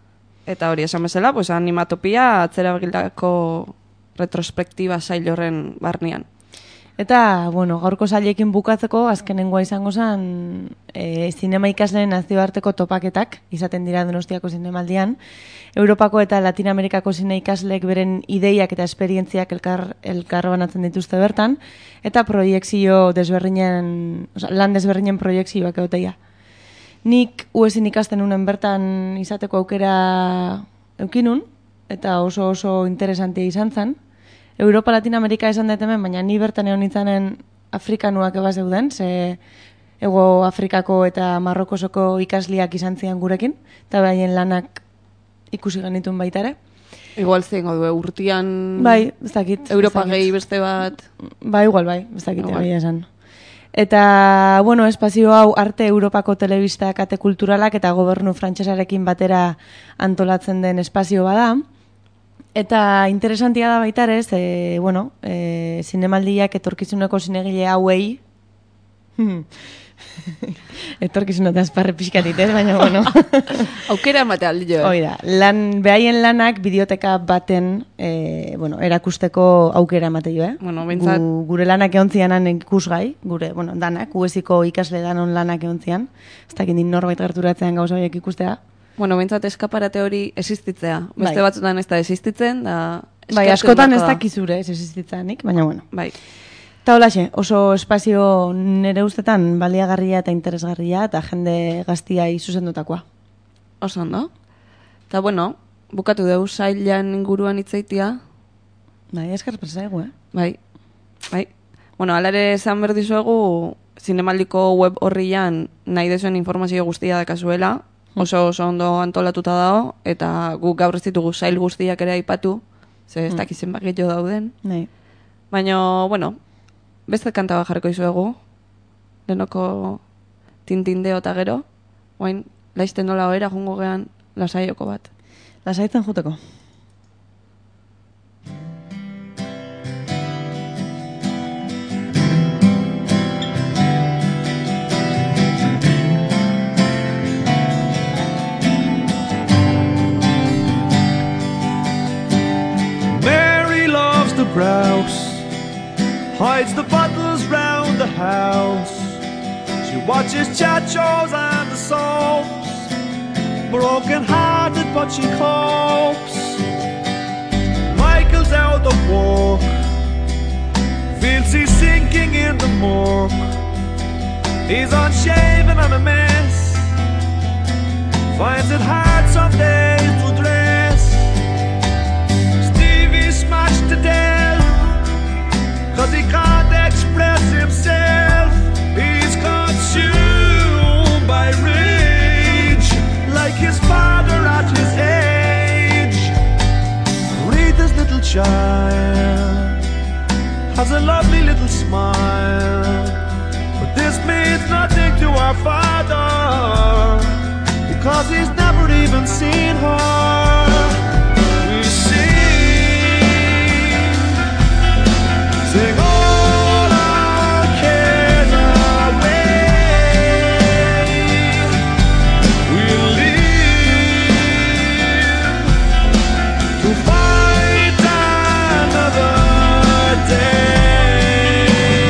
Eta hori esan bezala, pues, animatopia atzera begilako retrospektiba sail horren barnean. Eta, bueno, gaurko sailekin bukatzeko, azkenengoa izango zen e, zinema ikasleen nazioarteko topaketak, izaten dira Donostiako zinemaldian. Europako eta Latinamerikako zine ikasleek beren ideiak eta esperientziak elkar, elkar banatzen dituzte bertan, eta proiekzio desberdinen, oza, lan desberdinen proiekzioak egoteia. Nik uezin ikasten unen bertan izateko aukera eukinun, eta oso oso interesantia izan zen. Europa Latinamerika esan dut hemen, baina ni bertan egon nintzanen Afrikanuak eba zeuden, ze Ego Afrikako eta Marrokosoko ikasliak izan zian gurekin, eta behaien lanak ikusi genituen baitare. Igual zengo du, urtian bai, ez dakit, Europa gehi beste bat. Ba, igual bai, ez dakit, bai esan. Eta, bueno, espazio hau arte Europako telebista kate kulturalak eta gobernu frantsesarekin batera antolatzen den espazio bada. Eta interesantia da baitarez, e, bueno, e, zinemaldiak etorkizuneko zinegile hauei, etorkizunetaz parre pixkatit, ez? Baina, bueno. Aukera emate aldi jo. Hoi da, lan, behaien lanak bideoteka baten, e, bueno, erakusteko aukera emate jo, eh? Bueno, bintzat... Gu, gure lanak eontzianan ikusgai, gure, bueno, danak, ueziko ikasle danon lanak eontzian, ez dakit norbait gerturatzean gauza horiek ikustea. Bueno, bintzat eskaparate hori existitzea. Beste Bai. batzutan ez da existitzen, da... Bai, askotan ez dakizure ez existitzanik, baina bueno. Bai. Eta holaxe, oso espazio nire ustetan baliagarria eta interesgarria eta jende gaztiai zuzendutakoa. Oso ondo. Eta bueno, bukatu deu sailan inguruan hitzaitia. Bai, esker presaigu, eh? Bai, bai. Bueno, alare esan behar dizuegu, zinemaldiko web horrian nahi dezuen informazio guztia dakazuela, oso oso ondo antolatuta dago, eta guk gaur ez ditugu sail guztiak ere aipatu, ze ez dakizen bakillo dauden. Nahi. Baina, bueno, beste kanta bat jarriko izuegu, denoko tintindeo eta gero, oain, laizten nola oera jungo gean lasaioko bat. Lasaitzen juteko. Mary loves the browse, hides the bottles round the house. She watches chat shows and the soaps, broken hearted but she copes. Michael's out of work, feels he's sinking in the muck. He's unshaven and a mess, finds it hard some days to dress. Stevie's smashed to death, cause he can't express himself. He's consumed by rage, like his father at his age. Rita's little child has a lovely little smile, but this means nothing to our father, because he's never even seen her. We sing, sing all our cares away. We'll live to fight another day.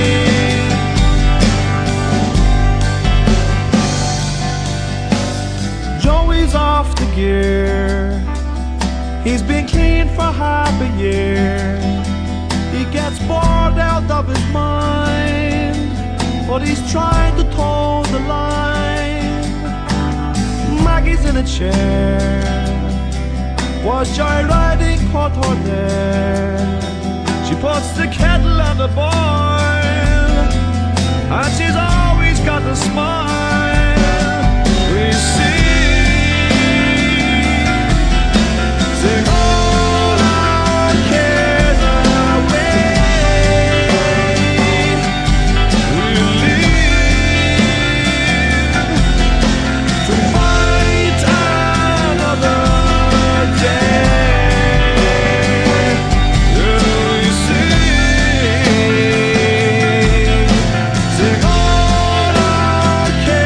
Joey's off the gear, he's been clean for half a year. He gets bored out of his mind, but he's trying to toe the line. Maggie's in a chair, was joyriding caught her there. She puts the kettle on the boil, and she's always got a smile. We sing, sing all our cares away. We'll live to fight another day. Yeah, we sing, sing all our cares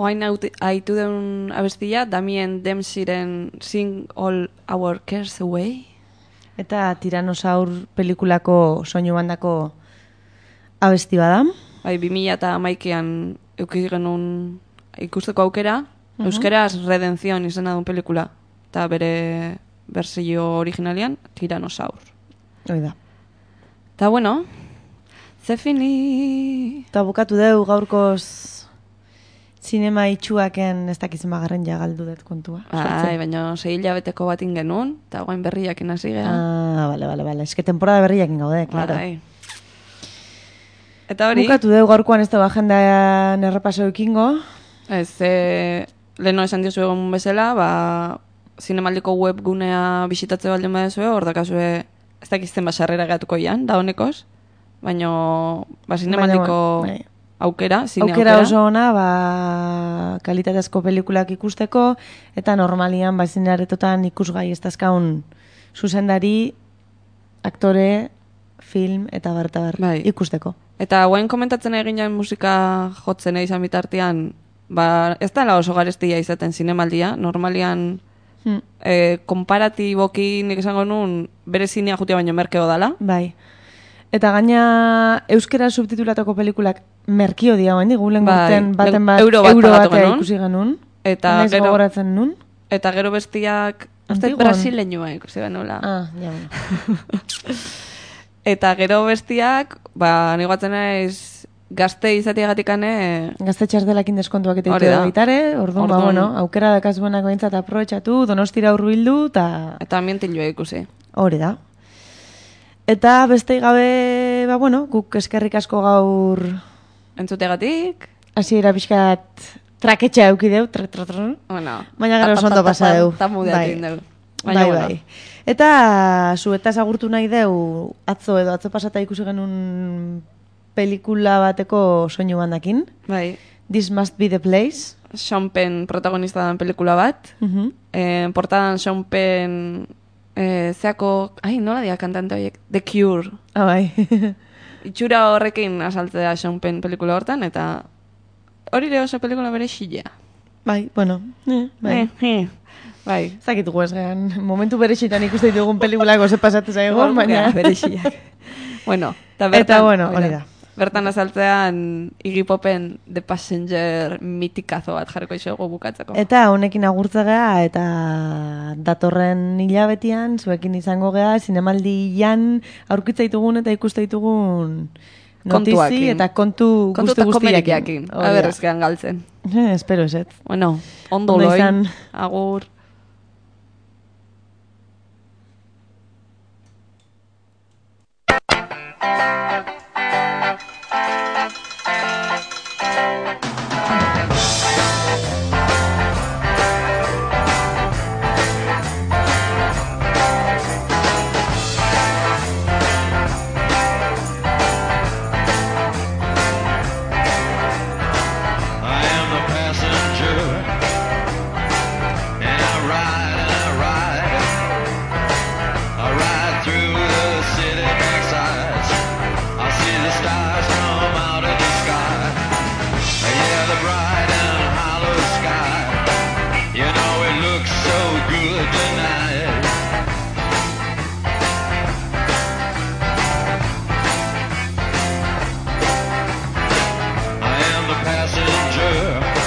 oain haitu den abestia, Damien Dempseyren Sing All Our Cares Away. Eta Tiranosaur pelikulako soinu bandako abesti bada. Bai, bi mila eta hamaikan eukiz genuen ikusteko aukera, Mhm. euskeraz Redención izena duen pelikula, eta bere berzio originalian Tiranosaur. Hoi da. Eta bueno, ze fini... Eta bukatu deu gaurkoz zinema itxuaken ez dakizen magarren ja galdu dut kontua. Bai, baina sei hilabeteko bat genuen, eta guain berriakin hasi geha. Ah, bale, bale, bale. Eske temporada berriakin gaude, claro. Bai. Eta hori... Bukatu deu gaurkoan ez da agendan errepaso ekingo. Ez, e, leheno esan diozu egon bezala, ba, zinemaldiko webgunea bisitatze baldin badezue, hor dakazue ez dakizten basarrera gehatuko ian, da honekoz, baina ba, zinemaldiko Baina, bai. aukera, zine Aukera aukera. oso ona, ba, kalitatezko pelikulak ikusteko, eta normalian, ba, zinearetotan ikusgai ez dazkaun zuzendari, aktore, film, eta bar, eta bar, Bai. ikusteko. Eta guain komentatzen egin jain musika jotzen izan bitartean, ba, ez da oso garestia izaten zinemaldia, normalian Hmm. e, komparatiboki nik esango nun bere zinea jutia baino merkeo dala. Bai. Eta gaina euskera subtitulatoko pelikulak merkio dia guen, gulen Bai, gurten baten bat euro bat euro pagatu batea genuen. ikusi genuen. Eta Naiz gero- gogoratzen nun. Eta gero bestiak, uste Antigon. brasileñoa ikusi genuela. Ah, ja. Eta gero bestiak, ba, nigoatzen naiz gazte izatiagatikane... Gazte txardelakin deskontuak eta Hori ditu da. baitare, orduan, ba, Orduan- bueno, aukera dakazuenak behintzat aprobetxatu, Donostira hurbildu, eta Eta ambientilua ikusi. hori da. Eta beste gabe, ba, bueno, guk eskerrik asko gaur Entzutegatik, hasiera pixkat traketxa eukideu, tra, tra, tra. bueno, Baina gero ta- oso ondo ta- ta- pasa deu. ta- mudeatu egin deu. Baina, Bai, bueno. bai. Eta zuetaz agurtu nahi deu, atzo edo atzo pasata ikusi genuen pelikula bateko soinu bandakin. Bai. This Must Be the Place. Sean Penn protagonista dan pelikula bat. Mhm. Eh, portadan Sean Penn eh, zeako, ai, nola dia kantante horiek? The Cure. Ah, bai. Itxura horrekin asaltzea Sean Penn pelikula hortan, eta hori ere oso pelikula bere xilea. Bai, bueno. Eh, bai. Eh, eh. Bai. Zakitugu ez gehan, momentu berexitan ikuste ditugun pelikulako ze pasatu zaigun, baina... berexiak. Bueno, eta Eta, bertan, bueno, hori da. Bertan azaltzean Iggy Popen The Passenger mitikazo bat jarriko isogu bukatzeko. Eta honekin agurtza gea, eta datorren hilabetian, zuekin izango gea, zinemaldian aurkitza ditugun eta ikuste ditugun notizi Kontuakin. eta kontu Kontu guzti eta guztiakin. komerikiakin. Hori da. Aberrezkean galtzen. Eh, espero eset. Bueno, ondo Ondo loin. izan. Agur. I am the passenger, and I ride and I ride. I ride through the city backsides. I see the stars come out of the sky. Yeah, the bright and hollow sky. You know it looks so good tonight. I am the passenger.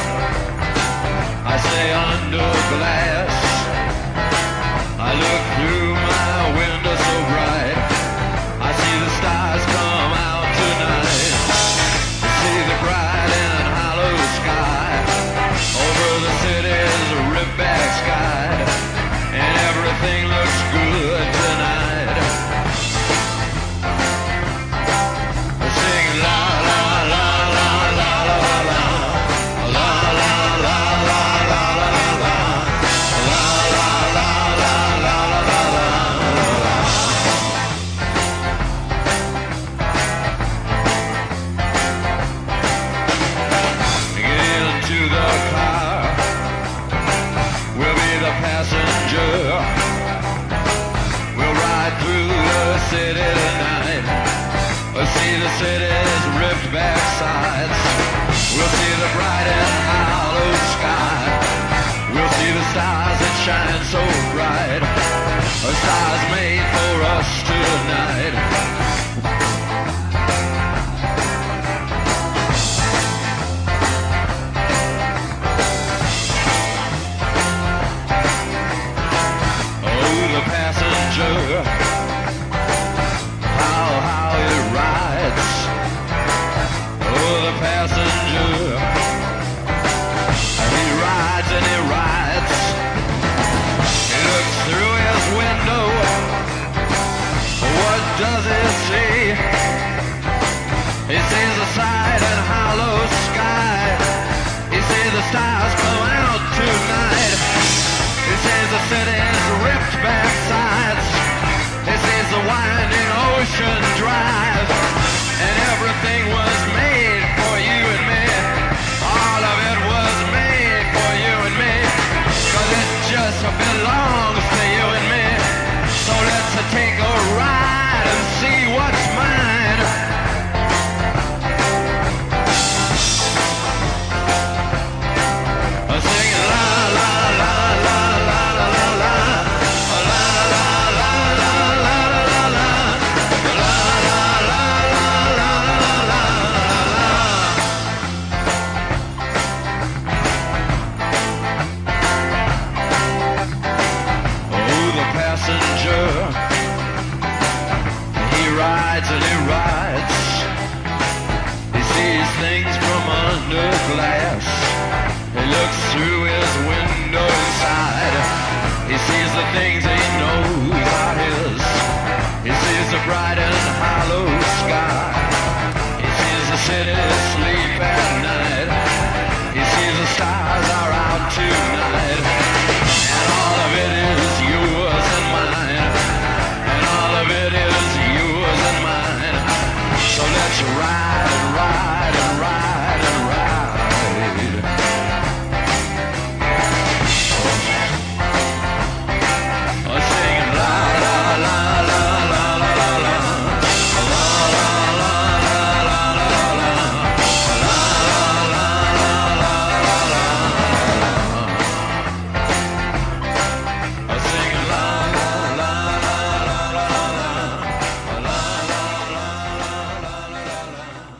I stay under glass. I look through my window so bright. I see the stars come out tonight. I see the bright and hollow sky. Over the city's ripped back sky. And everything looks good tonight. I sing la la la la la la la. La la la la la la la. La la la la la la la la. Get into the car. We'll be the passenger. We'll ride through the city tonight. We'll see the city's ripped back sides. We'll see the bright and hollow sky. We'll see the stars that shine so bright, stars made for us tonight.